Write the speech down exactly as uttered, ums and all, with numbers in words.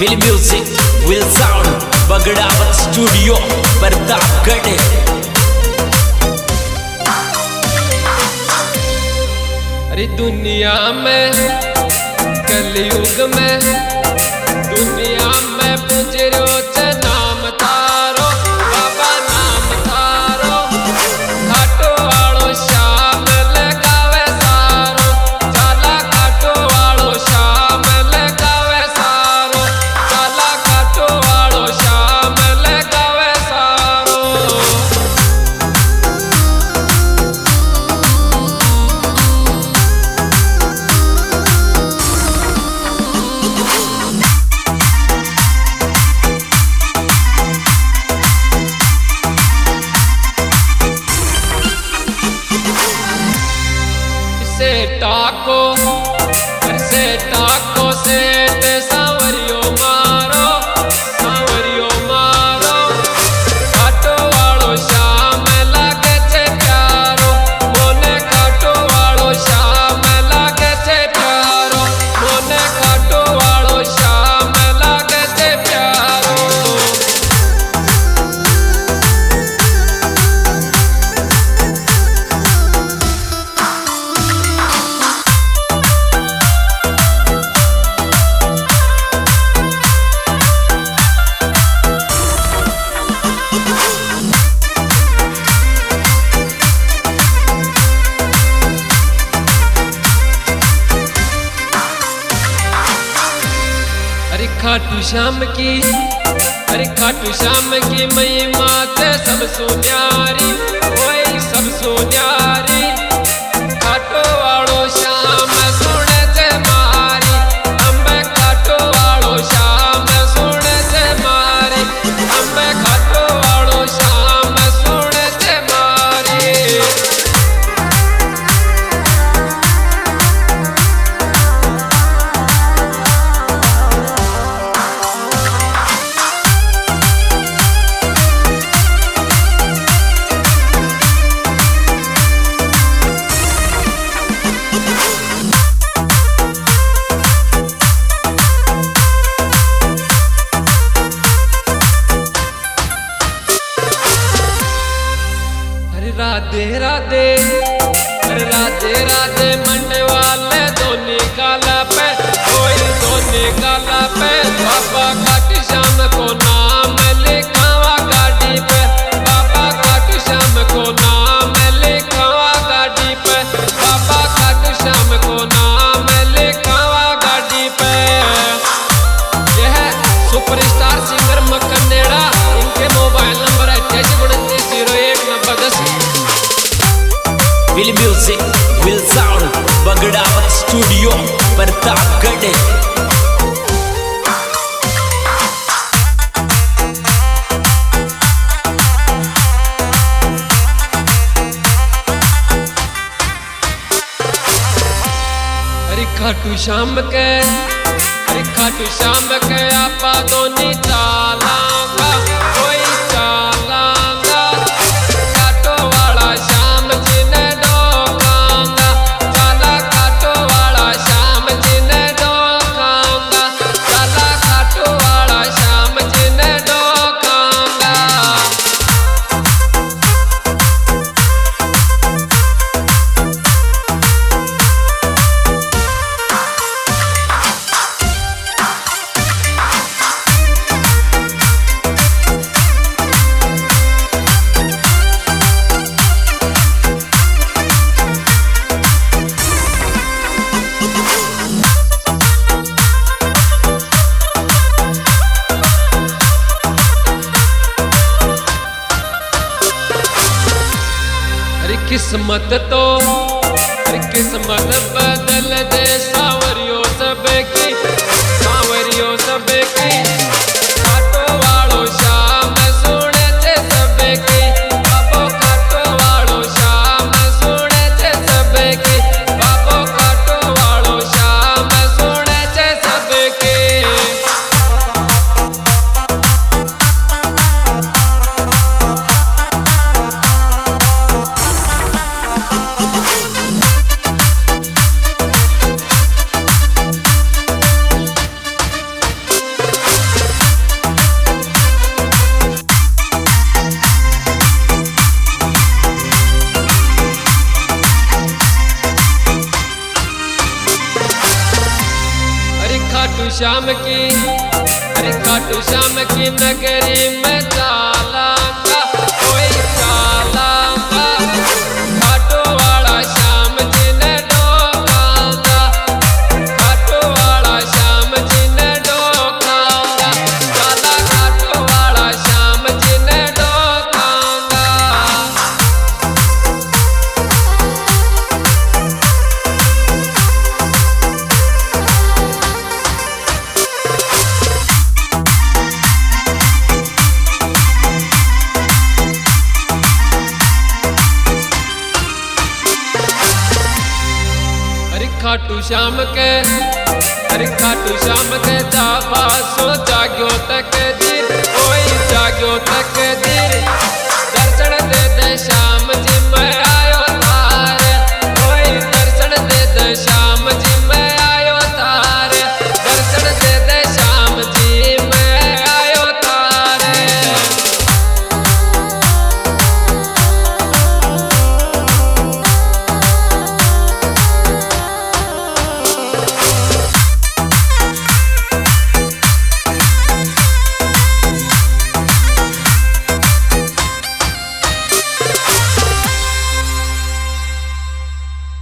Will music will sound Bagdawat studio Pratapgarh. अरे दुनिया में कलयुग में दुनिया में पुजरो च नाम तारो बाबा नाम तारो घाटो वालो श्याम लगावे सारो चाला घाटो वालो श्याम लगावे सारो चाला घाटो वालो श्याम लगावे सारो। से टाको से टाको से ते सांवरियो मारो सांवरियो मारो घाटो वालो श्याम लागे छे प्यारो मोने घाटो वालो श्याम लागे छे प्यारो मोने घाटो वालो श्याम लागे छे प्यारो। अरे खाटू श्याम की अरे खाटू श्याम की महिमा ते सब सुन्यारी वही सब सुन्यारी खाटो वालो श्याम सुने से मारी अम्बे खाटो वालो श्याम सुने से मारी अम्बे खाटो वालो श्याम सुने से मारी। राधे राधे अरे राधे राधे मंडे वाले दोनी काला पे कोई दोनी काला पे बाबा घाटू श्याम को नाम लिखावा गाड़ी पे बाबा घाटू श्याम को नाम लिखावा गाड़ी पे बाबा घाटू श्याम को नाम लिखावा गाड़ी पे। यह सुपरस्टार सिंगर मक्खनेड़ा इनके मोबाइल नंबर है अट्ठासी उनतीस जीरो एक नब्बे दस। Will music will sound Bagdawat studio Pratapgarh. अरे खाटू श्याम के अरे खाटू श्याम के आपा दोनी चालांगा कोई चालांगा घाटो वाला श्याम जी ने डोकांगा चाला घाटो वाला श्याम जी ने डोकांगा चाला घाटो वाला श्याम जी ने डोकांगा। अरे किस्मत तो अरे किस्मत बदल दे सांवरियो सब की सांवरियो सब की घाटो वालो श्याम सुने छे सब की बाबो घाटो वालो श्याम सुने छे सब की बाबो घाटो वालो श्याम सुने छे सब की। खाटू श्याम की, अरे खाटू श्याम की नगरी में चालांगा, कोई चालांगा, खाटू वाला श्याम जी ने डोकांगा, खाटू वाला श्याम जी ने डोकांगा, चाला खाटू वाला श्याम जी ने डोकांगा। अरे खाटू श्याम के, अरे खाटू श्याम के जावा सो जाग्यो तक दीर, ओए जाग्यो तक दीर,